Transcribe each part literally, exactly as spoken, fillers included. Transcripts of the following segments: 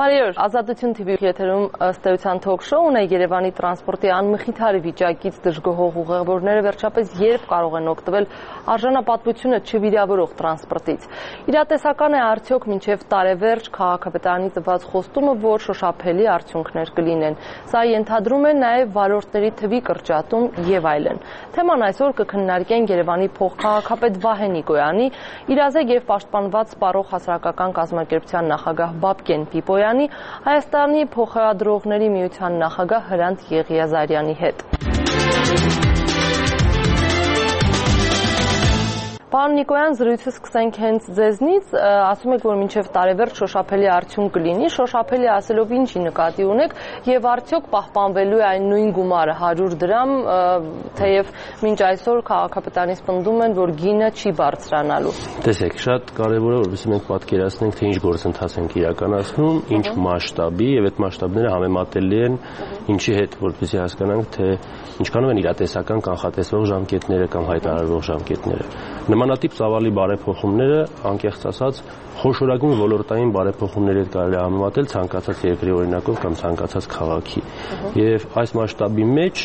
Բարի օր, Ազատություն թիվի եթերում ըստ էության թոք-շոուն է Երևանի տրանսպորտի անմխիթար վիճակից դժգոհող ուղևորները վերջապես երբ կարող են օգտվել արժանապատվությունը չվիրավորող տրանսպորտից։ Իրատեսական է արդյոք մինչև տարեվերջ քաղաքապետարանի տված խոստումը, որ շոշափելի արդյունքներ կլինեն։ Սա ենթադրում է նաև վարորդների թվի կրճատում եւ այլն։ Թեման այսօր կքննարկեն Երևանի փոխքաղաքապետ Վահե Նիկոյանի, իրազեկ եւ պաշտպանված սպառող հասարակական կազմակերպության նախագահ Բաբկեն Պիպոյանի, Հայաստանի փոխադրողների միության նախագահ Հրանտ Եղիազարյանի հետ։ Պարոն Նիկոյան, զրույցը սկսենք հենց ձեզնից, ասում եք, որ մինչև տարեվերջ շոշափելի արդյունք կլինի, շոշափելի ասելով ինչի նկատի ունեք եւ արդյոք պահպանվելու է այն նույն գումարը հարյուր դրամ, թեև մինչ այսօր քաղաքապետարանից պնդում են, որ գինը չի բարձրանալու։ Տեսեք, շատ կարևոր է, որովհետեւ մենք պատկերացնենք, թե ինչ գործընթաց ենք իրականացնում, ինչ մասշտաբի եւ այդ մասշտաբները համեմատելի են ինչի հետ, որպեսզի հասկանանք, թե ինչքանով են իրատեսական կանխատեսվող ժամկետները կամ հայտարարվող ժամկետները։ Նմանատիպ ծավալի բարեփոխումները, անկեղծ ասած, խոշորագույն ոլորտային բարեփոխումների հետ կարելի է համեմատել ցանկացած երկրի օրինակով կամ ցանկացած քաղաքի։ Եվ այս մասշտաբի մեջ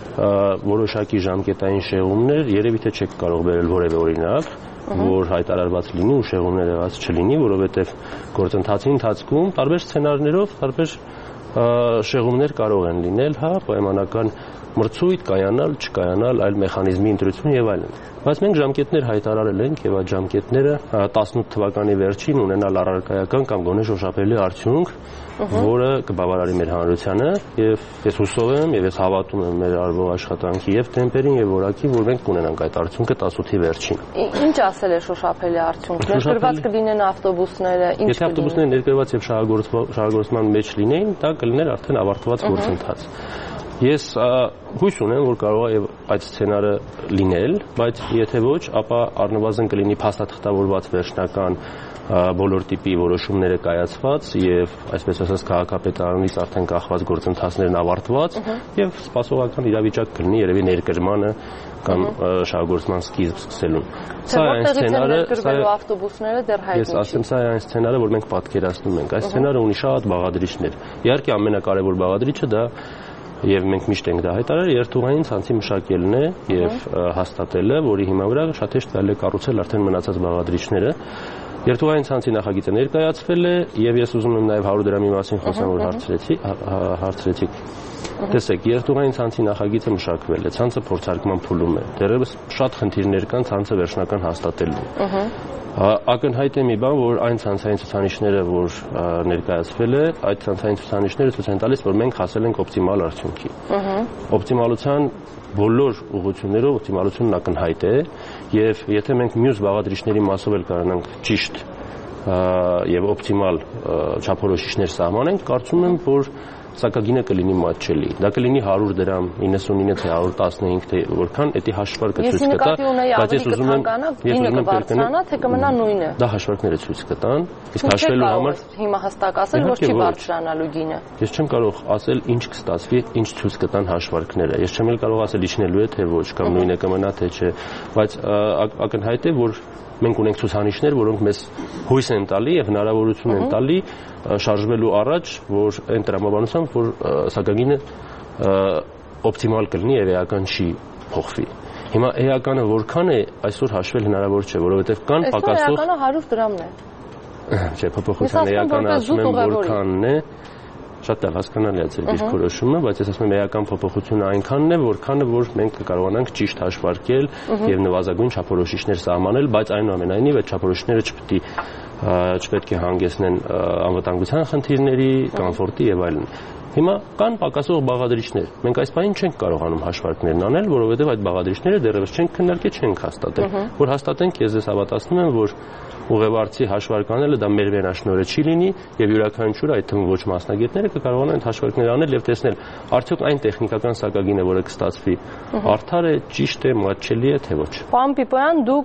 որոշակի ժամկետային շեղումներ երևի թե չեք կարող բերել որևէ օրինակ, որ հայտարարված լինի ու շեղումներ եղած չլինի, որովհետև գործընթացի ընթացքում տարբեր սցենարներով, տարբեր շեղումներ կարող են լինել, հա, պայմանական մրցույթ, կայանալ, չկայանալ, այլ մեխանիզմի ընտրություն եւ այլն։ Բայց մենք ժամկետներ հայտարարել ենք եւ այդ ժամկետները տասնութ թվականի վերջին ունենալ առարկայական կամ գոնե շոշափելի արդյունք, որը կբավարարի մեր հանրությանը եւ ես հուսով եմ եւ ես հավատում եմ մեր արվող աշխատանքի եւ տեմպերին եւ որակին, որ մենք կունենանք այդ արդյունքը տասնութի վերջին։ Ինչ ասել է շոշափելի արդյունք։ Ներկրված կլինեն ավտոբուսները, ինչ կլինի։ Եթե ավտոբուսները ներկրված եւ շահագործման մեջ լինեին, դա կլիներ արդեն ավարտված գործընթաց։ Ես հույս ունեմ, որ կարող է այդ սցենարը լինել, բայց եթե ոչ, ապա առնվազն կլինի փաստաթղթավորված վերջնական բոլոր տիպի որոշումները կայացված եւ այսպես ասած քաղաքապետարանից արդեն կախված գործընթացներն ավարտված եւ սպասողական իրավիճակ կլինի երևի ներկրմանը կամ շահագործման սկիզբ սկսելուն։ Սա այն սցենարը, սա ավտոբուսները դեռ հայտնի չի։ Ես ասեմ, սա այն սցենարը, որ մենք պատկերացնում ենք։ Այս սցենարը ունի շատ բաղադրիչներ։ Իհարկե ամենակարևոր բաղադրիչը դա եւ մենք միշտ ենք դա հայտարարել, երթուղային ցանցի մշակելն է եւ հաստատելը, որի հիման վրա շատ հեշտ կարելի է կառուցել արդեն մնացած բաղադրիչները։ Երթուղային ցանցի նախագիծը ներկայացվել է եւ ես ուզում եմ նաեւ հարյուր դրամի մասին խոսեմ, որ հարցրեցի, հարցրեցիք։ Տեսեք, երթուղային ցանցի նախագիծը մշակվել է, ցանցը փորձարկման փուլում է։ Դեռևս շատ խնդիրներ կան ցանցը վերջնական հաստատելու։ Ակնհայտ է մի բան, որ այն ցանցային ցուցանիշները, որ ներկայացվել է, այդ ցանցային ցուցանիշները ցույց են տալիս, որ մենք հասել ենք օպտիմալ արդյունքի։ Օպտիմալության բոլոր ուղղություններով օպտիմալությունն ակնհայտ է, եւ եթե մենք մյուս բաղադրիչների մասով էլ կարողանանք ճիշտ եւ օպտիմալ չափորոշիչներ սահմանենք, կարծում եմ, որ սակագինը կլինի մատչելի։ Դա կլինի հարյուր դրամ, իննսունինը թե հարյուր տասնհինգ, թե որքան, դա հաշվարկը ցույց կտա, բայց ես ուզում եմ գինը կբարձրանա, թե կմնա նույնը։ Դա հաշվարկները ցույց կտան, իսկ հաշվելու համար հիմա հստակ ասել, որ չի բարձրանալու գինը։ Ես չեմ կարող ասել ինչ կստացվի, ինչ ցույց կտան հաշվարկները։ Ես չեմ էլ կարող ասել իջնելու է թե ոչ, կամ նույնը կմնա թե չէ, բայց ակնհայտ է, որ մենք ունենք ցուցանիշներ, որոնք մեզ հույս են տալի եւ հնարավորություն են տալի շարժվելու առաջ, որ այն տրամաբանությամբ, որ սակագինը օպտիմալ կլինի եւ էական չի փոխվի։ Հիմա էականը որքան է, այսօր հաշվել հնարավոր չէ, որովհետեւ կան պակասող։ Այսօր էականը հարյուր դրամն է։ Չէ, փոփոխության էականը ասում եմ որքանն է։ Շատ լավ հասկանալի է ձեր դիրքորոշումը, բայց ես ասում եմ էական փոփոխությունը այնքանն է, որքանը որ մենք կկարողանանք ճիշտ հաշվարկել եւ նվազագույն չափորոշիչներ սահմանել, բայց այնուամենայնիվ այդ չափորոշիչները չպետք է չպետք է հանգեցնեն անվտանգության խնդիրների, կոմֆորտի եւ այլն։ Հիմա կան պակասող բաղադրիչներ։ Մենք այս պահին չենք կարողանում հաշվարկներն անել, որովհետեւ այդ բաղադրիչները դեռևս չենք քննարկել, չենք հաստատել։ Որ հաստատենք, ես ձեզ հավատացնում եմ, որ ուղևորցի հաշվարկանելը դա մեր վերաշնորհը չի լինի եւ յուրաքանչյուր այդ թվում ոչ մասնագետները կկարողանան այդ հաշվարկները անել եւ տեսնել արդյոք այն տեխնիկական սակագինը, որը կստացվի, արդար է, ճիշտ է, մատչելի է թե ոչ։ Պարոն Պիպոյան, դուք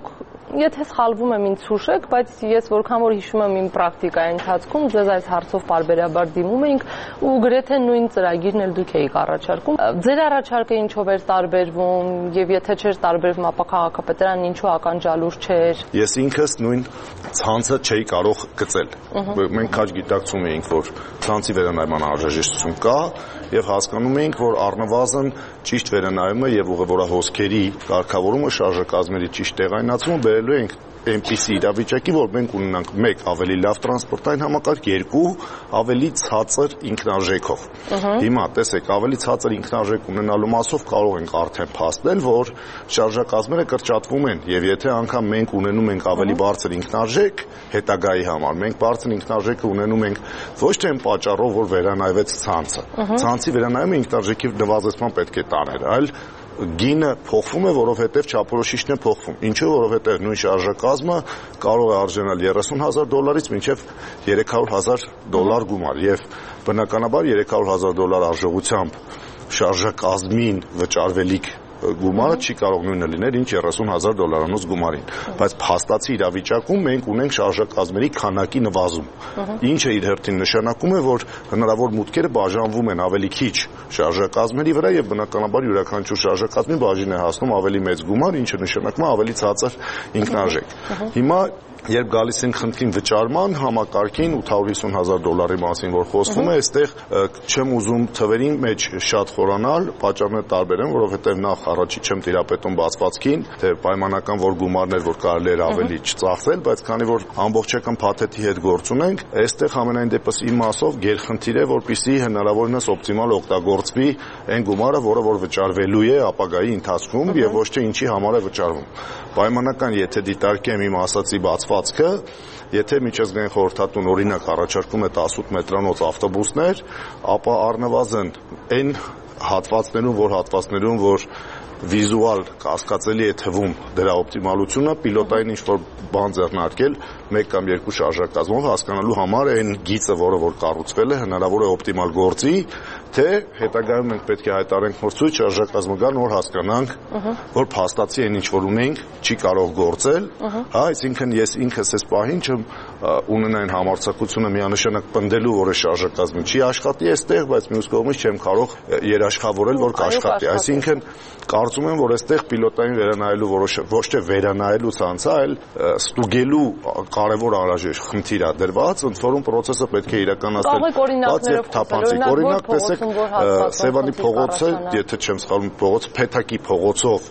Եթե սխալվում եմ, ինձ հուշեք, բայց ես որքան որ հիշում եմ իմ պրակտիկայի ընթացքում, ձեզ այս հարցով պարբերաբար դիմում էինք ու գրեթե նույն ծրագիրն էլ դուք էիք առաջարկում։ Ձեր առաջարկը ինչով էր տարբերվում եւ եթե չէր տարբերվում, ապա քաղաքապետարանն ինչու ականջալուր չէր։ Ես ինքս նույն ցանցը չէի կարող գծել։ Մենք քաջ գիտակցում էինք, որ ցանցի վերանայման անհրաժեշտություն կա եւ հասկանում էինք, որ առնվազն ճիշտ վերանայումը եւ ուղևորահոսքերի կարգավորումը շարժակազմերի ճիշտ տեղայնացումը բերելու ենք այնպիսի իրավիճակի, որ մենք ունենանք մեկ ավելի լավ տրանսպորտային համակարգ, երկու ավելի ցածր ինքնարժեքով։ Հիմա տեսեք, ավելի ցածր ինքնարժեք ունենալու մասով կարող ենք արդեն փաստել, որ շարժակազմերը կրճատվում են, եւ եթե անգամ մենք ունենում ենք ավելի բարձր ինքնարժեք հետագայի համար, մենք բարձր ինքնարժեքը ունենում ենք ոչ թե այն պատճառով, որ վերանայվեց ցանցը։ Ցանցի վերանայումը ինքնարժեքի նվազեցման պետք է տաներ, այլ գինը փոխվում է, որովհետև չափորոշիչն է փոխվում։ Ինչու՞, որովհետև նույն շարժակազմը կարող է արժանալ երեսուն հազար դոլարից մինչև երեք հարյուր հազար դոլար գումար եւ բնականաբար երեք հարյուր հազար դոլար արժողությամբ շարժակազմին վճարվելիք գումարը չի կարող նույնը լինել, ինչ երեսուն հազար դոլարանոց գումարին, բայց փաստացի իրավիճակում մենք ունենք շարժակազմերի քանակի նվազում, ինչը իր հերթին նշանակում է, որ հնարավոր մուտքերը բաժանվում են ավելի քիչ շարժակազմերի վրա եւ բնականաբար յուրաքանչյուր շարժակազմի բաժին է հասնում ավելի մեծ գումար, ինչը նշանակում է ավելի ցածր ինքնարժեք։ Հիմա երբ գալիս են խնդրին վճարման համակարգին ութ հարյուր հիսուն հազար դոլարի մասին, որ խոսվում է, այստեղ չեմ ուզում թվերի մեջ շատ խորանալ, պատճառները տարբեր են, որովհետև նախ առաջի չեմ տիրապետում բացվածքին, թե պայմանական որ գումարներ, որ կարելի էր ավելի չծախսել, բայց քանի որ ամբողջական փաթեթի հետ գործ ունենք, այստեղ ամենայն դեպս իմ մասով գերխնդիր է, որպեսզի հնարավորինս օպտիմալ օգտագործվի այն գումարը, որը որ վճարվելու է ապագայի ընթացքում եւ ոչ թե ինչի համար է վճարվում։ Պայմանական, եթե դիտարկեմ իմ ասացի բացվածքը, եթե միջազգային խորհրդատուն օրինակ առաջարկում է տասնութ մետրանոց ավտոբուսներ, ապա առնվազն այն հատվածներում, որ հատվածներում, որ վիզուալ կասկածելի է թվում դրա օպտիմալությունը, պիլոտային ինչ-որ բան ձեռնարկել մեկ կամ երկու շարժակազմով հասկանալու համար այն գիծը, որը որ կառուցվել է, հնարավոր է օպտիմալ գործի, թե հետագայում մենք պետք է հայտարարենք որ ցույց շարժակազմը կա, նոր հասկանանք, որ փաստացի այն ինչ որ ունենք չի կարող գործել, հա, այսինքն ես ինքս այս պահին չեմ ունենային համարձակությունը միանշանակ պնդելու, որ շարժակազմը չի աշխատի այստեղ, բայց մյուս կողմից չեմ կարող երաշխավորել, որ կաշխատի, այսինքն կարծում եմ, որ այստեղ պիլոտային վերանայելու որոշ ոչ թե վերանայելու ցանցը, այլ ստուգելու կարևոր անհրաժեշտ խնդիր է դրված, ընդ որում process-ը պետք է իրականացնել բաց եւ թափանցիկ։ Օրինակ, տեսեք, Սևանի փողոցը, եթե չեմ սխալվում, փողոցը Փեթակի փողոցով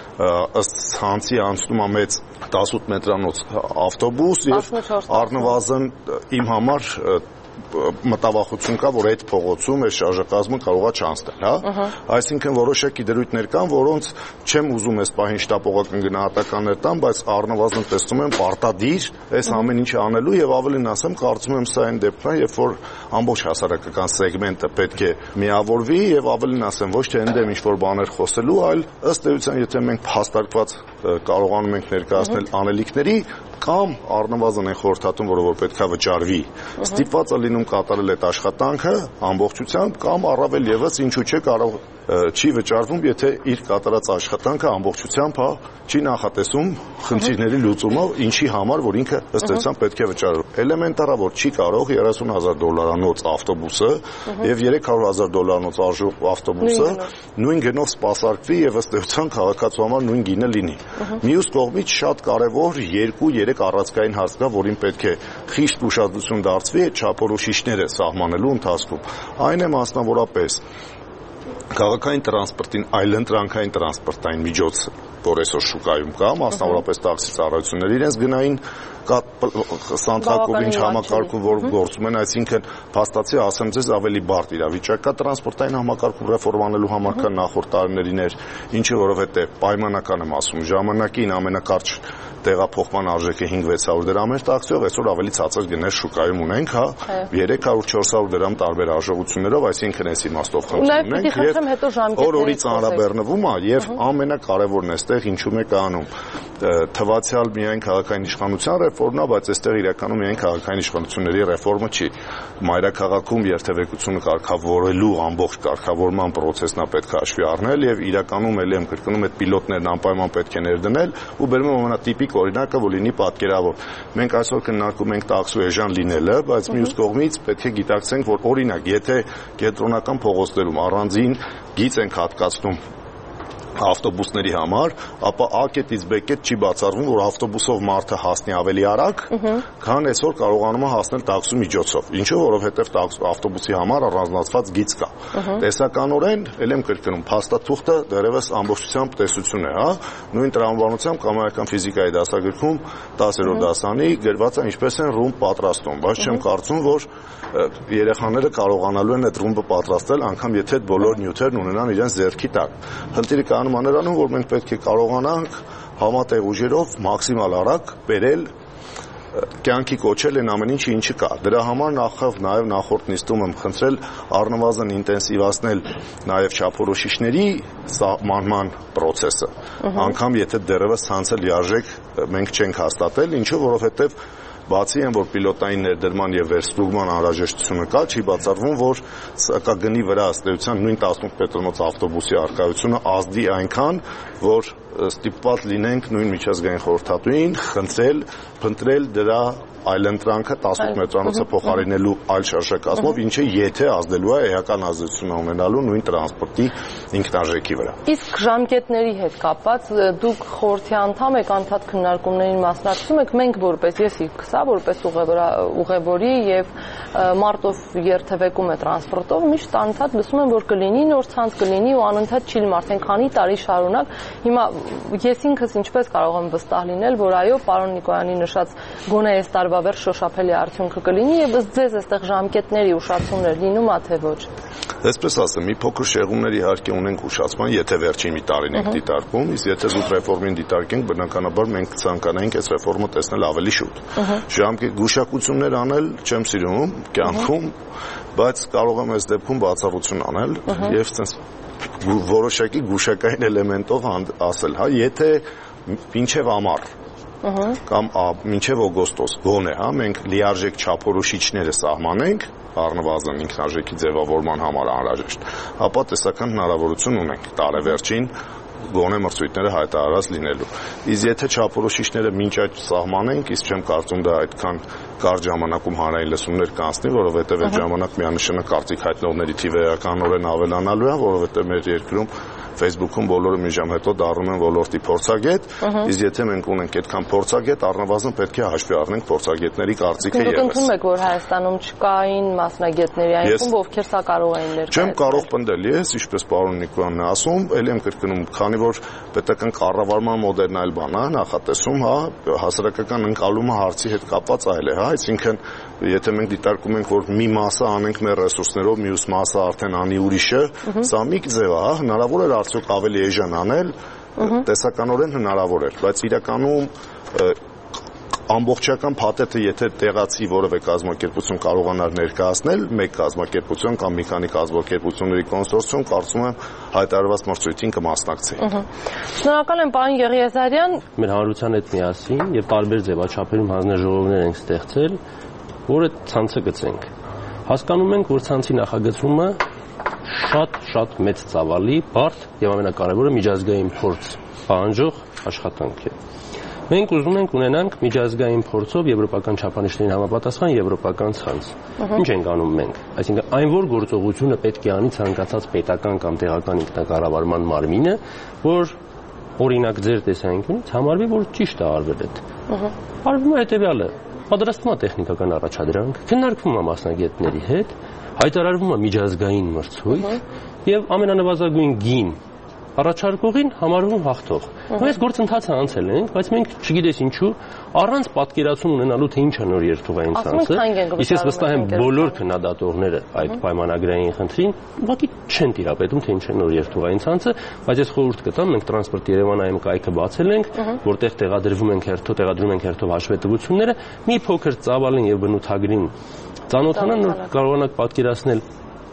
ըստ ցանցի անցնում է մեծ տասնութ մետրանոց ավտոբուս եւ առնվազն իմ համար մտավախություն կա, որ այդ փողոցում այս շարժակազմը կարող է չանցնել, հա։ Այսինքն որոշակի դրույթներ կան, որոնց չեմ ուզում այս պահին շտապողական գնահատականներ տամ, բայց առնվազն տեսնում եմ պարտադիր այս ամեն ինչը անելու եւ ավելին ասեմ, կարծում եմ սա այն դեպքն է, երբ որ ամբողջ հասարակական սեգմենտը պետք է միավորվի եւ ավելին ասեմ, ոչ թե ընդդեմ ինչ-որ բաներ խոսելու, այլ ըստ էության, եթե մենք փաստարկված կարողանում ենք ներկայացնել անելիքների կամ առնվազն այն խորհրդատուն, որը որ պետքա վճարվի, ստիպված է լինում կատարել այդ աշխատանքը ամբողջությամբ կամ առավել եւս ինչու՞ չէ կարող չի վճարվում, եթե իր կատարած աշխատանքը ամբողջությամբ հա չի նախատեսում խնդիրների լուծումը, ինչի համար, որ ինքը ըստ էության պետք է վճարվի։ Էլեմենտար է, որ չի կարող երեսուն հազար դոլարանոց ավտոբուսը եւ երեք հարյուր հազար դոլարանոց արժող ավտոբուսը նույն գնով սպասարկվի եւ ըստ էության քաղաքացու համար նույն գինը լինի։ Մյուս կողմից շատ կարեւոր երկու երեք առանցքային հարց կա, որին պետք է խիստ ուշադրություն դարձվի այդ չափորոշիչները սահմանելու ընթացքում։ Այն է մասնավորապես քաղաքային տրանսպորտին այլընտրանքային տրանսպորտային միջոց, որ այսօր շուկայում կա, մասնավորապես տաքսի ծառայությունները իրենց գնային սանդղակով ինչ համակարգում որ գործում են, այսինքն փաստացի ասեմ ձեզ ավելի բարդ իրավիճակ կա տրանսպորտային համակարգում ռեֆորմանելու համար, քան նախորդ տարիներին էր, ինչը որովհետեւ պայմանական եմ ասում, ժամանակին ամենակարճ տեղափոխման արժեքը հինգ վեց հարյուր դրամ էր տաքսիով, այսօր ավելի ցածր գներ շուկայում ունենք, հա, երեք հարյուր չորս հարյուր դրամ տարբեր արժողություններով, այսինքն այս իմաստով խնդիր ունենք եւ Ուրեմն հետո ժամկետներից օր-օրի ծանրաբեռնվում է եւ ամենակարևորն է այստեղ ինչու եք անում թվացial միայն քաղաքային իշխանության ռեֆորմն է, բայց այստեղ իրականում միայն քաղաքային իշխանությունների ռեֆորմը չի։ Մայրաքաղաքում երթևեկությունը կարգավորելու ամբողջ կարգավորման process-ն է պետք է հաշվի առնել եւ իրականում ելի եմ կրկնում այդ պիլոտներն անպայման պետք է ներդնել ու բերում եմ ամենատիպիկ օրինակը, որ լինի պատկերավոր։ Մենք այսօր քննարկում ենք տաքսու էժան լինելը, բայց մյուս կողմից պետք է գիտակցենք, որ օրինակ, եթե կենտրոնական փողոցներում առանձին գիծ ենք հատկացնում ավտոբուսների համար, ապա A կետից B կետ չի բացառվում, որ ավտոբուսով մարդը հասնի ավելի արագ, քան այսօր կարողանում է հասնել տաքսու միջոցով։ Ինչու՞, որովհետև ավտոբուսի համար առանձնացված գիծ կա։ Տեսականորեն, ել եմ կրկնում, փաստաթուղթը դեռևս ամբողջությամբ տեսություն է, հա, նույն տրամաբանությամբ կամայական ֆիզիկայի դասագրքում տասերորդ դասանի գրված է ինչպես են ռումբ պատրաստում, բայց չեմ կարծում, որ երեխաները կարողանալու են այդ ռումբը պատրաստել, անգամ եթե այդ բոլոր նյութերն ունենան իրենց ձեռքի տակ։ Խնդիրը կանում է նրանում, որ մենք պետք է կարողանանք համատեղ ուժերով մաքսիմալ արագ բերել կյանքի կոչել են ամեն ինչը ինչը կա։ Դրա համար նախավ նաև նախորդ նիստում եմ խնդրել առնվազն ինտենսիվացնել նաև չափորոշիչների սահմանման process-ը։ Անգամ եթե դեռևս ցանցը լիարժեք մենք չենք հաստատել, ինչու որովհետև բացի այն, որ պիլոտային ներդրման եւ վերսպրուգման անհրաժեշտությունը կա, չի բացառվում, որ սակագնի վրա ըստ էության նույն տասնութ պետրոնոց ավտոբուսի արկայությունը ազդի այնքան, որ ստիպված լինենք նույն միջազգային խորհրդատուին խնդրել, փնտրել դրա այլընտրանքը տասնութ մետրանոցը փոխարինելու այլ շարժակազմով, ինչը եթե ազդելու է էական ազդեցություն ունենալու նույն տրանսպորտի ինքնարժեքի վրա։ Իսկ ժամկետների հետ կապված դուք խորհրդի անդամ եք, անդադ քննարկումներին մասնակցում եք, մենք որպես ես իքսա որպես ուղևորի եւ մարտով երթևեկում է տրանսպորտով, միշտ անընդհատ լսում եմ, որ կլինի նոր ցանց, կլինի ու անընդհատ չի արդեն քանի տարի շարունակ։ Հիմա ես ինքս ինչպես կարող եմ վստահ լինել, որ այո, պարոն Նիկոյանի նշած գոնե այս տարվա վերջ շոշափելի արդյունքը կլինի եւ ըստ ձեզ այստեղ ժամկետների ուշացումներ լինում է թե ոչ։ Այսպես ասեմ, մի փոքր շեղումներ իհարկե ունենք ուշացման, եթե վերջին մի տարին ենք դիտարկում, իսկ եթե զուտ ռեֆորմին դիտարկենք, բնականաբար մենք ցանկանայինք այս ռեֆորմը տեսնել ավելի շուտ։ Ժամկետ գուշակություններ անել չեմ սիրում կյանքում, բայց կարող եմ այս դեպքում բացառություն անել եւ ցենց որոշակի գուշակային էլեմենտով ասել, հա, եթե մինչև ամառ կամ մինչև օգոստոս գոնե, հա, մենք լիարժեք չափորոշիչները սահմանենք, առնվազն ինքնարժեքի ձևավորման համար անհրաժեշտ, ապա տեսական հնարավորություն ունենք տարեվերջին գոնե մրցույթները հայտարարած լինելու։ Իսկ եթե չափորոշիչները մինչ այդ սահմանենք, իսկ չեմ կարծում դա այդքան կարճ ժամանակում հանրային լսումներ կանցնի, որովհետև այդ ժամանակ միանշանակ կարծիք հայտնողների թիվը էականորեն ավելանալու է, որովհետև մեր երկրում Facebook-ում բոլորը մի ժամ հետո դառնում են ոլորտի փորձագետ, իսկ եթե մենք ունենք այդքան փորձագետ, առնվազն պետք է հաշվի առնենք փորձագետների կարծիքը ևս։ Դուք ընդունում եք, որ Հայաստանում չկային մասնագետների այնքան, ովքեր սա կարող էին ներկայացնել։ Չեմ կարող պնդել ես, ինչպես պարոն Նիկոյանն է ասում, ելի եմ կրկնում, քանի որ պետական կառավարման մոդելն այլ բան է, նախատեսում, հա, հասարակական ընկալումը հարցի հետ կապված այլ է, հա, այսինքն եթե մենք դիտարկում ենք, որ մի մասը անենք մեր ռեսուրսներով, մյուս մասը արդեն անի ուրիշը, սա մի ձև է, հա, հնարավոր է արդյոք ավելի էժան անել, տեսականորեն հնարավոր էր, բայց իրականում ամբողջական փաթեթը եթե տեղացի որևէ կազմակերպություն կարողանար ներկայացնել, մեկ կազմակերպություն կամ մի քանի կազմակերպությունների կոնսորցիում, կարծում եմ հայտարարված մրցույթին կմասնակցեին։ Շնորհակալ եմ, պարոն Եղիազարյան։ Մեր հանրության հետ միասին եւ տարբեր ձևաչափերում հանձնաժողովներ ենք ստեղծել, որ այդ ցանցը գծենք։ Հասկանում ենք, որ ցանցի նախագծումը շատ-շատ մեծ ծավալի, բարդ եւ ամենակարևորը միջազգային փորձ պահանջող աշխատանք է։ Մենք ուզում ենք ունենանք միջազգային փորձով եվրոպական չափանիշներին համապատասխան եվրոպական ցանց։ Ինչ ենք անում մենք։ Այսինքն այն որ գործողությունը պետք է անի ցանկացած պետական կամ տեղական ինքնակառավարման մարմինը, որ օրինակ ձեր տեսանկյունից համարվի, որ ճիշտ է արվել այդ։ Արվում է հետեւյալը. պատրաստվում է տեխնիկական առաջադրանք, քննարկվում է մասնագետների հետ, հայտարարվում է միջազգային մրցույթ եւ ամենանվազագույն գին առաջարկողին համարվում հաղթող։ Մենք գործընթացը անցել ենք, բայց մենք չգիտես ինչու առանց պատկերացում ունենալու թե ինչ է նոր երթուղային ցանցը։ Իսկ ես վստահ եմ բոլոր քննադատողները այդ պայմանագրային խնդրին ուղղակի չեն տիրապետում թե ինչ է նոր երթուղային ցանցը, բայց ես խորհուրդ կտամ, մենք տրանսպորտ Երևանայում կայքը բացել ենք, որտեղ տեղադրվում ենք հերթով, տեղադրում ենք հերթով հաշվետվությունները, մի փոքր ծավալին եւ բնութագրին ծանոթանան, որ կարողանաք պատկերացնել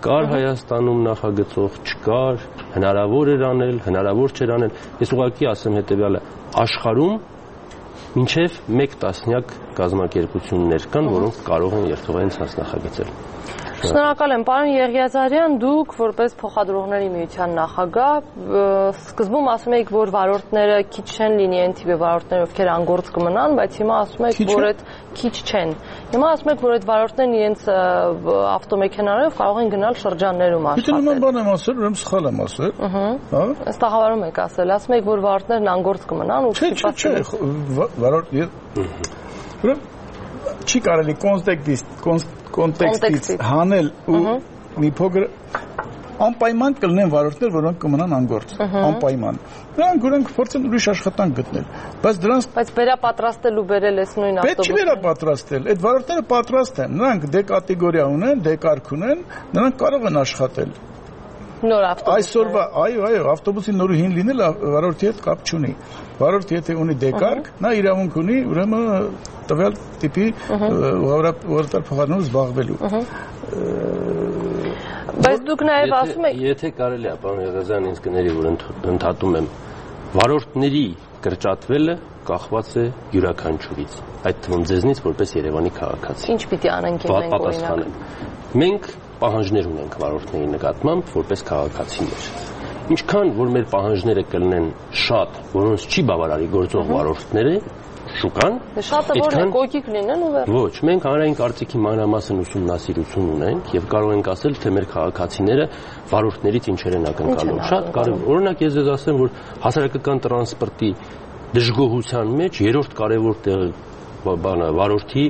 կար Հայաստանում նախագծող, չկար, հնարավոր էր անել, հնարավոր չէր անել։ Ես ուղղակի ասեմ հետևյալը, աշխարհում մինչև մեկ տասնյակ կազմակերպություններ կան, որոնք կարող են երթուղային ցանց նախագծել։ Շնորհակալ եմ, պարոն Եղիազարյան, դուք որպես փոխադրողների միության նախագահ սկզբում ասում եք, որ վարորդները քիչ չեն լինի այն թիվի վարորդներ, ովքեր անգործ կմնան, բայց հիմա ասում եք, որ այդ քիչ չեն։ Հիմա ասում եք, որ այդ վարորդներն իրենց ավտոմեքենաներով կարող են գնալ շրջաններում աշխատել։ Դե նման բան եմ ասել, ուրեմն սխալ եմ ասել։ Հա։ Ըստ տաղավարում եք ասել, ասում եք, որ վարորդներն անգործ կմնան ու չէ, չէ, վարորդ ուրեմն չի կարելի կոնտեքստից հանել ու մի փոքր անպայման կլինեն վարորդներ, որոնք կմնան անգործ, անպայման։ Նրանք ուրեմն փորձեն ուրիշ աշխատանք գտնել, բայց դրանց բայց վերապատրաստել ու բերել այս նույն ավտոբուսը։ Պետք չի վերապատրաստել, այդ վարորդները պատրաստ են, նրանք դե կատեգորիա ունեն, դե կարգ ունեն, նրանք կարող են աշխատել։ Նոր ավտոբուս։ Այսօրվա, այո, այո, ավտոբուսի նորին լինելը վարորդի հետ կապ չունի։ Վարորդը եթե ունի դեկարգ, նա իրավունք ունի, ուրեմն տվյալ տիպի ուղղափոխ փոխարինով զբաղվելու։ Բայց դուք նաև ասում եք, եթե կարելի է, պարոն Եղիազարյան, ինձ կների, որ ընդհատում եմ, վարորդների կրճատվելը կախված է յուրաքանչյուրից, այդ թվում ձեզնից որպես Երևանի քաղաքացի։ Ինչ պիտի անենք մենք օրինակ։ Մենք պահանջներ ունենք վարորդների նկատմամբ որպես քաղաքացիներ։ Ինչքան որ մեր պահանջները կլինեն շատ, որոնց չի բավարարի գործող վարորդները, շուկան, շատը որ են կոկիկ լինեն ու վերջ։ Ոչ, մենք հանրային կարծիքի մանրամասն ուսումնասիրություն ունենք եւ կարող ենք ասել, թե մեր քաղաքացիները վարորդներից ինչեր են ակնկալում։ Շատ կարևոր։ Օրինակ ես ձեզ ասեմ, որ հասարակական տրանսպորտի դժգոհության մեջ երրորդ կարևոր տեղը բանը վարորդի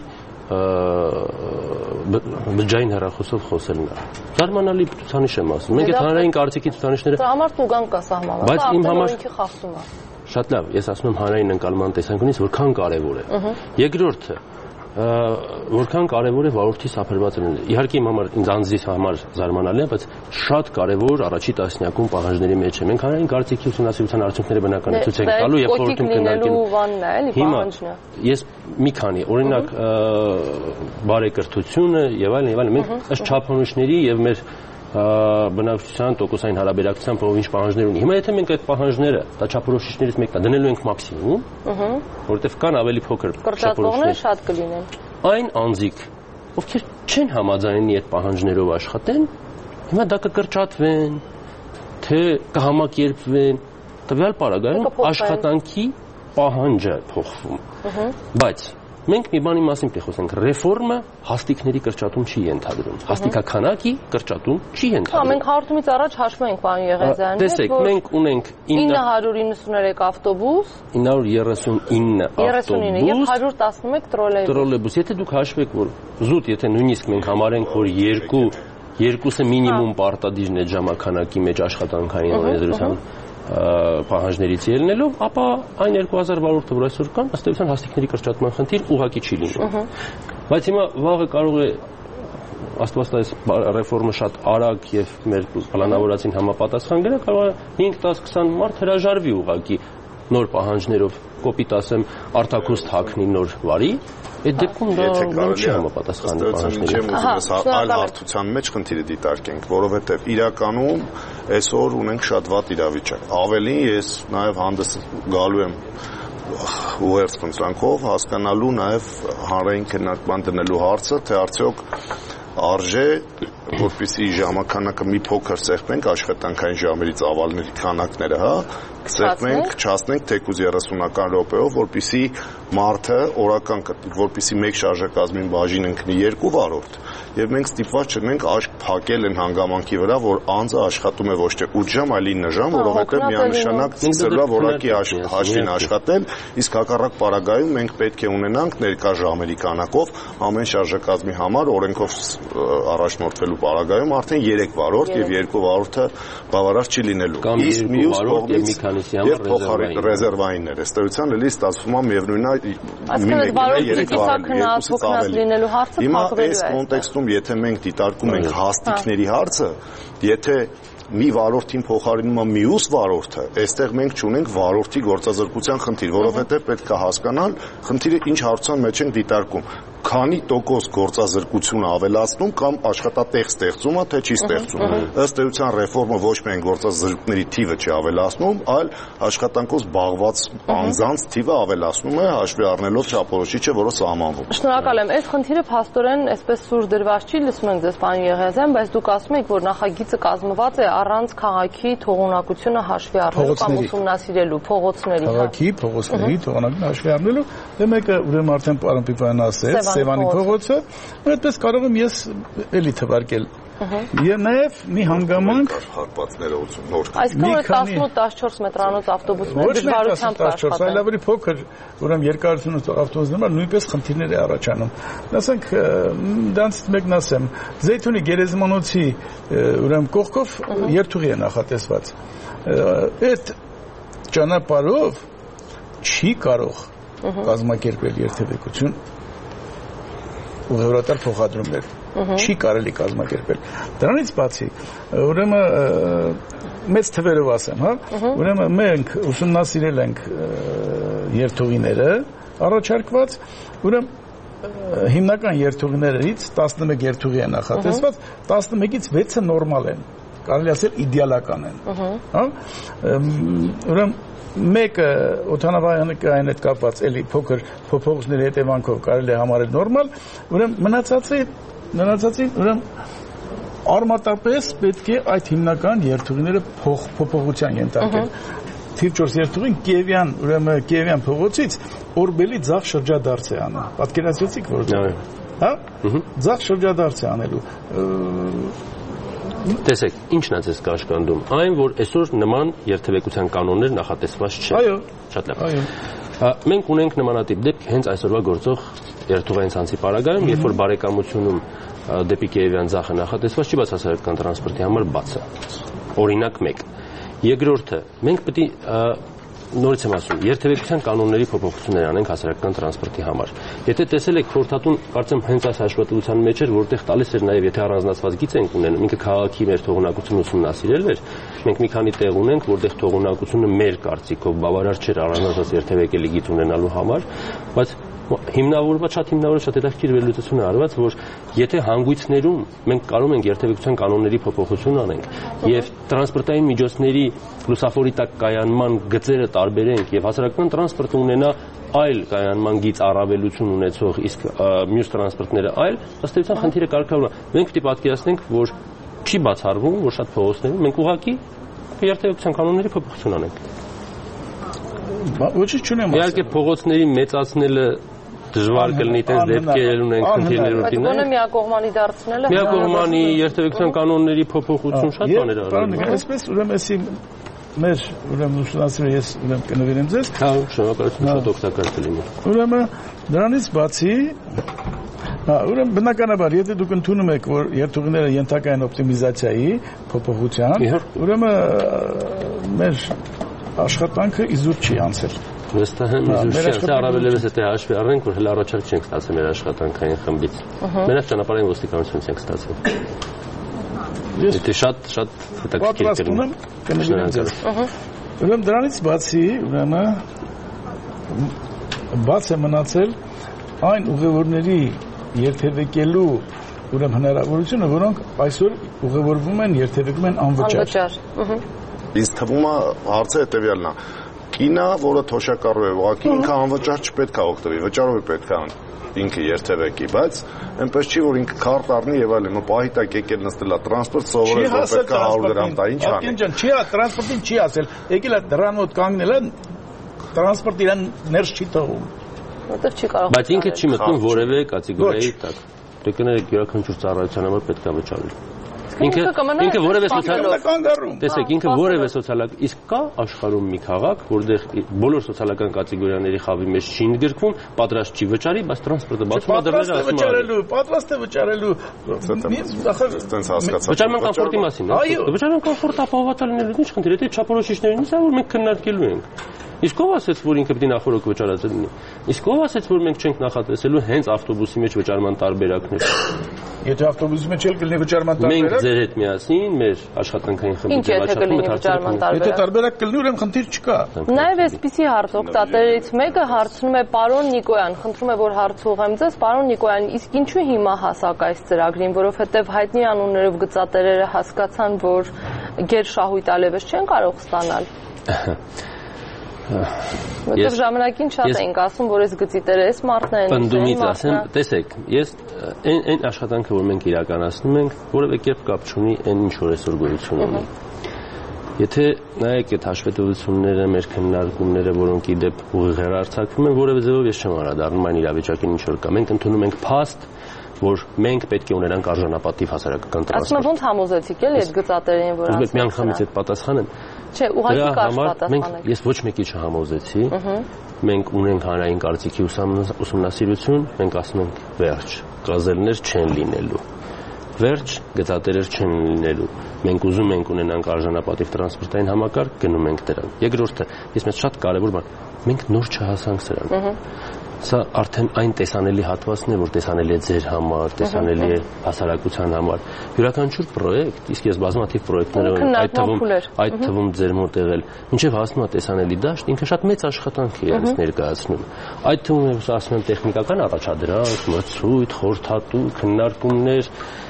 բջջային հեռախոսով խոսելն է։ Զարմանալի ցուցանիշ եմ ասում։ Մենք այդ հանրային կարծիքի ցուցանիշները Դրամարտ ու գանք կա սահմանված։ Բայց իմ համար խախտում է։ Շատ լավ, ես ասում եմ հանրային ընկալման տեսանկյունից որքան կարևոր է։ Երկրորդը, որքան կարևոր է վարորդի սափրված լինելը։ Իհարկե իմ համար ինձ անձիս համար զարմանալի է, բայց շատ կարևոր առաջի տասնյակում պահանջների մեջ է։ Մենք հանրային կարծիքի ուսումնասիրության արդյունքները բնական է ցույց ենք տալու եւ խորհրդում քննարկելու։ Հիմա ես մի քանի, օրինակ բարեկրթությունը եւ այլն եւ այլն, մենք ըստ չափանիշների եւ մեր բնակչության տոկոսային հարաբերակցությամբ ով ինչ պահանջներ ունի։ Հիմա եթե մենք այդ պահանջները դա չափորոշիչներից մեկն է դնելու ենք մաքսիմում, որովհետև կան ավելի փոքր չափորոշիչներ շատ կլինեն։ Այն անձիկ, ովքեր չեն համաձայնի այդ պահանջներով աշխատեն, հիմա դա կկրճատվեն, թե կհամակերպվեն, տվյալ պարագայում աշխատանքի պահանջը փոխվում։ Բայց մենք մի բանի մասին խոսենք, ռեֆորմը հաստիկների կրճատում չի ենթադրում։ Հաստիկաքանակի կրճատում չի ենթադրում։ Հա, մենք հարթումից առաջ հաշվում ենք, պարոն Եղիազարյան, տեսեք, մենք ունենք ինը հարյուր իննսուներեք ավտոբուս, ինը հարյուր երեսունինը ավտոբուս եւ հարյուր տասնմեկ տրոլեյբուս։ Տրոլեյբուս, եթե դուք հաշվեք, որ զուտ, եթե նույնիսկ մենք համարենք, որ երկու երկուսը մինիմում պարտադիրն է ժամանականակի մեջ աշխատանքային օրենսդրության պահանջներից ելնելով, ապա այն երկու հազար վարորդը, որ այսօր կան, ըստ էության հաստիկների կրճատման խնդիր ուղղակի չի լինում։ Բայց հիմա վաղը կարող է Աստված տա այս ռեֆորմը շատ արագ եւ մեր պլանավորածին համապատասխան գնա, կարող է հինգ դաս քսան մարդ հրաժարվի ուղղակի նոր պահանջներով, կոպիտ ասեմ, արտաքուստ հագնի նոր վարի, այդ դեպքում դա չի համապատասխանի պահանջներին։ Այլ հարթության մեջ խնդիրը դիտարկենք, որովհետև իրականում այսօր ունենք շատ վատ իրավիճակ։ Ավելին ես նաև հանդես գալու եմ ուղերձ խնդրանքով հասկանալու նաև հանրային քննարկման դնելու հարցը, թե արդյոք արժե որպեսզի ժամանականակը մի փոքր սեղմենք աշխատանքային ժամերի ծավալների քանակները, հա, սեղմենք, չհասնենք թեկուզ երեսունական րոպեով, որպեսզի մարդը օրական, որպեսզի մեկ շարժակազմին բաժին ընկնի երկու վարորդ, եւ մենք ստիպված չլինենք աշկ փակել են հանգամանքի վրա, որ անձը աշխատում է ոչ թե ութ ժամ, այլ ինը ժամ, որովհետեւ միանշանակ ցույցելա որակի հաշվին աշխատել, իսկ հակառակ պարագայում մենք պետք է ունենանք ներկա ժամերի քանակով ամեն շարժակազմի համար օրենքով առաջնորդվելու պարագայում արդեն երեք վարորդ եւ երկու վարորդը բավարար չի լինելու։ Իսկ մյուս կողմից եւ փոխարեն ռեզերվայիններ, ըստ էության էլի ստացվում է միևնույն է մի մեկը երեք վարորդից լինելու հարցը փակվելու է։ Այս կոնտեքստում եթե մենք դիտարկում ենք հաստիկների հարցը, եթե մի վարորդին փոխարինում է մյուս վարորդը, այստեղ մենք չունենք վարորդի գործազրկության խնդիր, որովհետև պետք է հասկանալ խնդիրը ինչ հարցության մեջ ենք դիտարկում։ քանի տոկոս գործազրկությունը ավելացնում կամ աշխատատեղ ստեղծումը, թե չի ստեղծում։ Ըստ էության ռեֆորմը ոչ միայն գործազրկների թիվը չի ավելացնում, այլ աշխատանքով զբաղված անձանց թիվը ավելացնում է, հաշվի առնելով չափորոշիչը, որը սահմանվում է։ Շնորհակալ եմ։ Այս խնդիրը փաստորեն այսպես սուր դրված չի, լսում ենք ձեզ, պարոն Եղիազյան, բայց դուք ասում եք, որ նախագիծը կազմված է առանց քաղաքի թողունակությունը հաշվի առնելու կամ ուսումնասիրելու փողոցների։ Քաղաքի փողոցների թողունակությունը հաշվի առնելու, դե մեկը ուրեմն արդեն պարոն Պիպյանն ասեց, Սևանի փողոցը, այդպես կարող եմ ես էլի թվարկել։ Եվ նաև մի հանգամանք հարվածները ուսում նոր։ Այսինքն տասնութ տասնչորս մետրանոց ավտոբուսներ դժվարությամբ կաշխատեն։ Այլ ավելի փոքր, ուրեմն երկարությունը ավտոբուսներում նույնպես խնդիրներ է առաջանում։ Ասենք դրանցից մեկն ասեմ, Զեյթունի գերեզմանոցի ուրեմն կողքով երթուղի է նախատեսված։ Այդ ճանապարհով չի կարող կազմակերպել երթևեկություն ուղևորատար փոխադրումներ չի կարելի կազմակերպել։ Դրանից բացի, ուրեմն մեծ թվերով ասեմ, հա, ուրեմն մենք ուսումնասիրել ենք երթուղիները առաջարկված, ուրեմն հիմնական երթուղիներից տասնմեկ երթուղի է նախատեսված, տասնմեկից վեցը նորմալ են, կարելի ասել իդեալական են, հա, ուրեմն մեկը օդանավակայան հետ կապված էլի փոքր փոփոխությունների հետևանքով կարելի է համարել նորմալ, ուրեմն մնացածի մնացածին ուրեմն արմատապես պետք է այդ հիմնական երթուղիները փոփոխության ենթարկել։ Թիվ չորս երթուղին Կիևյան, ուրեմն Կիևյան փողոցից Օրբելի ձախ շրջադարձ է անում։ Պատկերացրեցիք որ։ Հա? Ձախ շրջադարձ է անելու։ Տեսեք, ինչն է ձեզ կաշկանդում։ Այն, որ այսօր նման երթևեկության կանոններ նախատեսված չեն։ Այո։ Շատ լավ։ Այո։ Մենք ունենք նմանատիպ դեպք հենց այսօրվա գործող երթուղային ցանցի պարագայում, երբ որ բարեկամությունում դեպի Կիևյան ձախը նախատեսված չի, բայց հասարակական տրանսպորտի համար բաց է։ Օրինակ մեկ։ Երկրորդը, մենք պետք է նորից եմ ասում, երթևեկության կանոնների փոփոխություններ անենք հասարակական տրանսպորտի համար։ Եթե տեսել եք խորհրդատուն, կարծեմ հենց այս հաշվետվության մեջ էր, որտեղ տալիս էր նաև եթե առանձնացված գիծ ենք ունենում, ինքը քաղաքի մեր թողունակությունը ուսումնասիրել էր, մենք մի քանի տեղ ունենք, որտեղ թողունակությունը մեր կարծիքով բավարար չէր առանձնացված երթևեկելի գիծ ունենալու համար, բայց հիմնավորված շատ հիմնավորված շատ հետաքրքիր վերլուծություն է արված, որ եթե հանգույցներում մենք կարող ենք երթևեկության կանոնների փոփոխություն անենք եւ տրանսպորտային միջոցների լուսավորի տակ կայանման գծերը տարբերենք եւ հասարակական տրանսպորտը ունենա այլ կայանման գիծ առավելություն ունեցող, իսկ մյուս տրանսպորտները այլ, ըստ էության խնդիրը կարգավորվում է։ Մենք պետք է պատկերացնենք, որ չի բացառվում, որ շատ փողոցներում մենք ուղղակի երթևեկության կանոնների փոփոխություն անենք։ Ոչինչ չունեմ ասել։ Իհարկե փողոցների մեծացնելը դժվար կլինի, այդպես դեպքեր ունենք խնդիրներ ունենք։ Բայց միակողմանի դարձնելը միակողմանի երթևեկության կանոնների փոփոխություն շատ բաներ արվում։ Այսպես ուրեմն էսի մեր ուրեմն ուսումնասիրը ես ուրեմն կնվիրեմ ձեզ։ Հա, շնորհակալություն, շատ օգտակար կլինի։ Ուրեմն դրանից բացի հա, ուրեմն բնականաբար, եթե դուք ընդունում եք, որ երթուղիները ենթակա են օպտիմիզացիայի փոփոխության, ուրեմն մեր աշխատանքը իզուր չի անցել։ Վստահ եմ, իզուր չի անցել, առավելևս եթե հաշվի առնենք, որ հələ առաջարկ չենք ստացել մեր աշխատանքային խմբից։ Մենակ ճանապարհային ոստիկանությունից ենք ստացել։ Եթե շատ շատ հետաքրքիր կլինի։ Կնվիրեմ ձեզ։ Ուրեմն դրանից բացի, ուրեմն բաց է մնացել այն ուղևորների երթևեկելու ուրեմն հնարավորությունը, որոնք այսօր ուղևորվում են, երթևեկում են անվճար։ Ինձ թվում է հարցը հետևյալն է։ Կինը, որը թոշակառու է, ուղղակի ինքը անվճար չպետք է օգտվի, վճարով է պետք է ինքը երթևեկի, բայց այնպես չի, որ ինքը քարտ առնի եւ այլն, պահի տակ եկել նստել է տրանսպորտ սովորել, որ պետք է հարյուր գրամ տա, ինչ անի։ Չի, տրանսպորտին չի ասել, եկել է դրան մոտ կանգնել է, տրանսպորտը իրան ներս չի թողում։ Որտեղ չի կարող։ Բայց ինքը չի մտնում որևէ կատեգորիայի տակ։ Դե կներեք յուրաքանչյուր ծառայության համար պետք է վճարել։ Ինքը ինքը որևէ սոցիալական տեսեք, ինքը որևէ սոցիալական իսկ կա աշխարհում մի քաղաք, որտեղ բոլոր սոցիալական կատեգորիաների խավի մեջ չի ընդգրկվում, պատրաստ չի վճարի, բայց տրանսպորտը բացում է դռները ասում է վճարելու, պատրաստ է վճարելու։ Այդպես հասկացա։ Վճարման կոմֆորտի մասին, այո։ Վճարման կոմֆորտը ապահովված լինելու ինչ խնդիր է, դե չափորոշիչներինից է, որ մենք քննարկելու ենք։ Իսկ ով ասեց, որ ինքը պիտի նախորդ վճարած լինի։ Իսկ ով ասեց, որ մենք չենք նախատեսելու հենց ավտոբուսի մեջ վճարման տարբերակներ։ Եթե ավտոբուսի մեջ էլ կլինի վճարման տարբերակ, մենք ձեր հետ միասին մեր աշխատանքային խմբի ձևաչափումը վճարման տարբերակ։ Եթե տարբերակ կլինի, ուրեմն խնդիր չկա։ Նաև այսպիսի հարց օգտատերից մեկը հարցնում է պարոն Նիկոյան, խնդրում է, որ հարց ուղղեմ ձեզ, պարոն Նիկոյան, իսկ ինչու հիմա հասակ այս ծրագրին, որովհետև հայտնի անուններով գծատերերը հասկացան, որ գերշահույթ ալևս չեն կարող ստանալ։ Որտեղ ժամանակին շատ էինք ասում, որ այս գծիտերը էս մարդն են։ Պնդումից ասեմ, տեսեք, ես այն այն աշխատանքը, որ մենք իրականացնում ենք, որևէ կերպ կապ չունի այն ինչ որ այսօր գոյություն ունի։ Եթե նայեք այդ հաշվետվությունները, մեր քննարկումները, որոնք ի դեպ ուղիղ հեռարձակվում են, որևէ ձևով ես չեմ անդրադառնում այն իրավիճակին, ինչ որ կա։ Մենք ընդունում ենք փաստ, որ մենք պետք է ունենանք արժանապատիվ հասարակական տրանսպորտ։ Ասում ոնց համոզեցիք էլի այդ գծատերին, որ ասում եք մի անգամից այդ պատասխանեմ։ Չէ, ուղղակի կարճ պատասխանեք։ Ես ոչ մեկի չհամոզեցի։ Մենք ունենք հանրային կարծիքի ուսումնասիրություն, մենք ասում ենք վերջ, գազելներ չեն լինելու։ Վերջ, գծատերեր չեն լինելու։ Մենք ուզում ենք ունենանք արժանապատիվ տրանսպորտային համակարգ, գնում ենք դրան։ Երկրորդը, ես մեծ շատ կարևոր բան, մենք նոր չհասանք սրան։ Սա արդեն այն տեսանելի հատվածն է, որ տեսանելի է ձեր համար, տեսանելի է հասարակության համար։ Յուրաքանչյուր պրոյեկտ, իսկ ես բազմաթիվ պրոյեկտներ եմ այդ թվում, այդ թվում ձեր մոտ եղել, մինչև հասնում է տեսանելի դաշտ, ինքը շատ մեծ աշխատանք է իրենց ներկայացնում։ Այդ թվում ես ասում եմ տեխնիկական առաջադրանք, մրցույթ, խորհրդատու, քննարկումներ,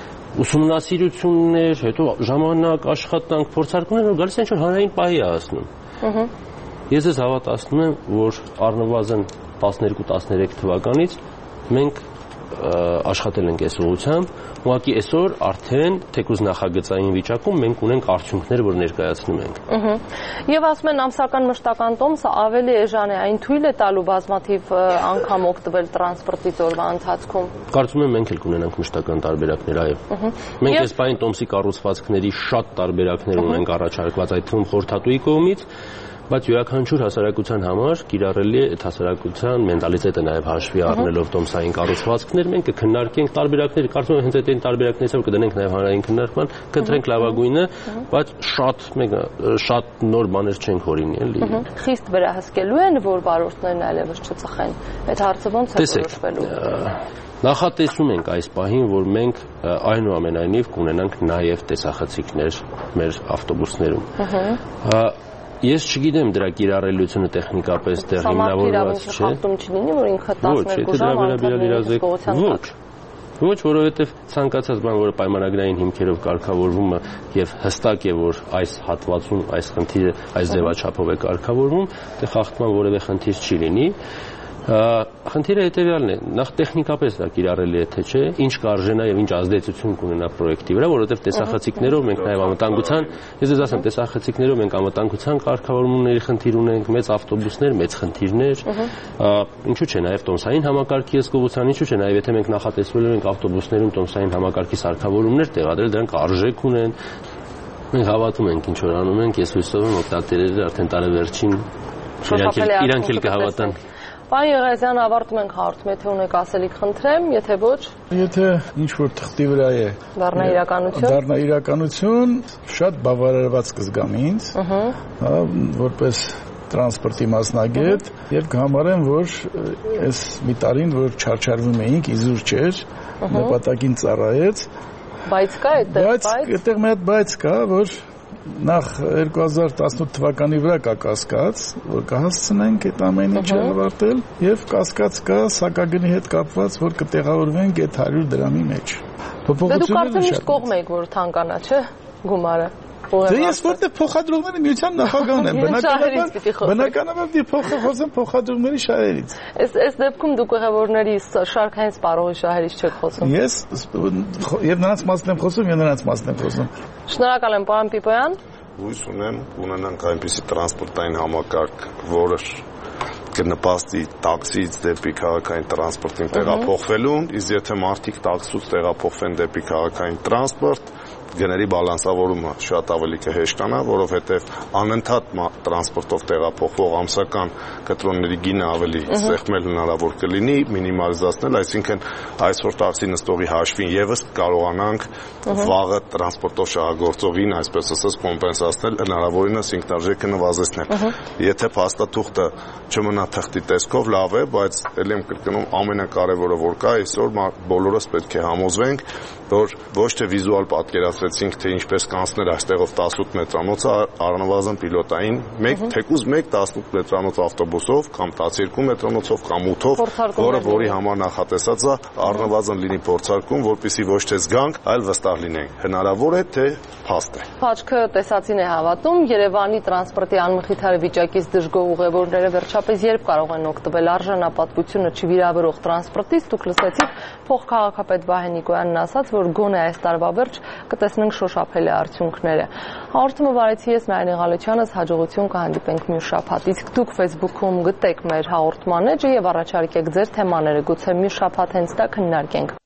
ուսումնասիրություններ, հետո ժամանակ, աշխատանք, փորձարկումներ, որ գալիս են ինչ-որ հանրային պահի է ասնում։ Ես ես հավատացնում եմ, որ առնվազն տասներկու տասներեք թվականից մենք աշխատել ենք այս ուղղությամբ, ուղղակի այսօր արդեն թեկուզ նախագծային վիճակում մենք ունենք արդյունքներ, որ ներկայացնում ենք։ Եվ ասում են ամսական մշտական տոմսը ավելի էժան է, այն թույլ է տալու բազմաթիվ անգամ օգտվել տրանսպորտից օրվա ընթացքում։ Կարծում եմ մենք էլ կունենանք մշտական տարբերակներ, այո։ Մենք այս պահին տոմսի կառուցվածքների շատ տարբերակներ ունենք առաջարկված, այդ թվում խորհրդատուի կողմից, բայց յուրաքանչյուր հասարակության համար կիրառելի է այդ հասարակության մենտալիտետը նաև հաշվի առնելով տոմսային կառուցվածքներ, մենք կքննարկենք տարբերակներ, կարծում եմ հենց այդ այն տարբերակներից որ կդնենք նաև հանրային քննարկման, կընտրենք լավագույնը, բայց շատ մեկ շատ նոր բաներ չենք հորինի, էլի։ Խիստ վերահսկելու են, որ վարորդներն այլևս չծխեն։ Այդ հարցը ոնց է որոշվելու։ Նախատեսում ենք այս պահին, որ մենք այնուամենայնիվ կունենանք նաև տեսախցիկներ մեր ավտոբուսներում։ Ես չգիտեմ դրա կիրառելիությունը տեխնիկապես դեռ հիմնավորված չէ։ Խախտում չլինի, որ ինքը տասներկու ժամ անդրադառնալու Ոչ, ոչ, որովհետև ցանկացած բան, որը պայմանագրային հիմքերով կարգավորվում է եւ հստակ է, որ այս հատվածում այս խնդիրը այս ձևաչափով է կարգավորվում, դե խախտման որևէ խնդիր չի լինի։ Խնդիրը հետևյալն է, նախ տեխնիկապես դա կիրառելի է թե չէ, ինչ կարժենա եւ ինչ ազդեցություն կունենա պրոյեկտի վրա, որովհետեւ տեսախցիկներով մենք նաեւ անվտանգության, ես ձեզ ասեմ, տեսախցիկներով մենք անվտանգության կարգավորումների խնդիր ունենք, մեծ ավտոբուսներ, մեծ խնդիրներ, ինչու՞ չէ նաեւ տոմսային համակարգի հսկողության, ինչու՞ չէ նաեւ եթե մենք նախատեսվել ենք ավտոբուսներում տոմսային համակարգի սարքավորումներ տեղադրել, դրանք արժեք ունեն։ Մենք հավատում ենք ինչ որ անում ենք, ես հույսով եմ օգտատերերը արդեն տարեվերջին իրանք էլ կհավատան։ Պարոն Եղիազյան, ավարտում ենք հաղորդումը, եթե ունեք ասելիք, խնդրեմ, եթե ոչ, եթե ինչ որ թղթի վրա է դառնա իրականություն, դառնա իրականություն, շատ բավարարված կզգամ ինձ, որպես տրանսպորտի մասնագետ, եւ կհամարեմ, որ այս մի տարին, որ չարչարվում էինք, իզուր չէր, նպատակին ծառայեց, բայց կա այդտեղ, բայց այդտեղ մի հատ բայց կա, որ նախ երկու հազար տասնութ թվականի վրա կա կասկած, որ կհասցնենք այդ ամեն ինչը ավարտել, եւ կասկած կա սակագնի հետ կապված, որ կտեղավորվենք այդ հարյուր դրամի մեջ։ Փոփոխությունները շատ կողմ եք, որ թանկանա, չէ՞, գումարը։ Դե ես որտեղ փոխադրողների միության նախագահն եմ, բնականաբար բնականաբար դի փոխխոսեմ փոխադրողների շահերից։ Այս այս դեպքում դուք ուղևորների շարքային սպառողի շահերից չեք խոսում։ Ես եւ նրանց մասն եմ խոսում, եւ նրանց մասն եմ խոսում։ Շնորհակալ եմ, պարոն Պիպոյան։ Հույս ունեմ, ունենանք այնպիսի տրանսպորտային համակարգ, որը կնպաստի տաքսից դեպի քաղաքային տրանսպորտին տեղափոխվելուն, իսկ եթե մարդիկ տաքսուց տեղափոխվեն դեպի քաղաքային տրանսպորտ, գների բալանսավորումը շատ ավելի կհեշտանա, որովհետև անընդհատ տրանսպորտով տեղափոխվող ամսական կտրոնների գինը ավելի սեղմել հնարավոր կլինի, մինիմալիզացնել, այսինքն այսօր տաքսի նստողի հաշվին եւս կարողանանք վաղը տրանսպորտով շահագործողին, այսպես ասած, կոմպենսացնել, հնարավորինս ինքնարժեքը նվազեցնել։ Եթե փաստաթուղթը չմնա թղթի տեսքով, լավ է, բայց ելի եմ կրկնում, ամենակարևորը որ կա, այսօր բոլորս պետք է համոզվենք, որ ոչ թե վիզուալ պատկերացրեցինք, թե ինչպես կանցներ այստեղով տասնութ մետրանոցը, առնվազն պիլոտային, մեկ թեկուզ մեկ տասնութ մետրանոց ավտոբուսով կամ տասներկու մետրանոցով կամ ութով, որը որի համար նախատեսած է, առնվազն լինի փորձարկում, որպեսզի ոչ թե զգանք, այլ վստահ լինենք։ Հնարավոր է, թե փաստ է։ Փաչքը տեսածին է հավատում, Երևանի տրանսպորտի անմխիթար վիճակից դժգոհ ուղևորները վերջապես երբ կարող են օգտվել արժանապատվությունը չվիրավորող տրանսպորտից, դուք լսեցիք փոխքաղաքապետ Վահե Նիկոյանն ասաց, որ գոնե այս տարվա վերջ կտեսնենք շոշափելի արդյունքները։ Հաղորդումը վարեցի ես Նարինե Ղալեչյանս, հաջողություն կհանդիպենք մյուս շաբաթ։ Իսկ դուք Facebook-ում գտեք մեր հաղորդման էջը եւ առաջարկեք ձեր թեմաները, գուցե մյուս շաբաթ հենց դա քննարկենք։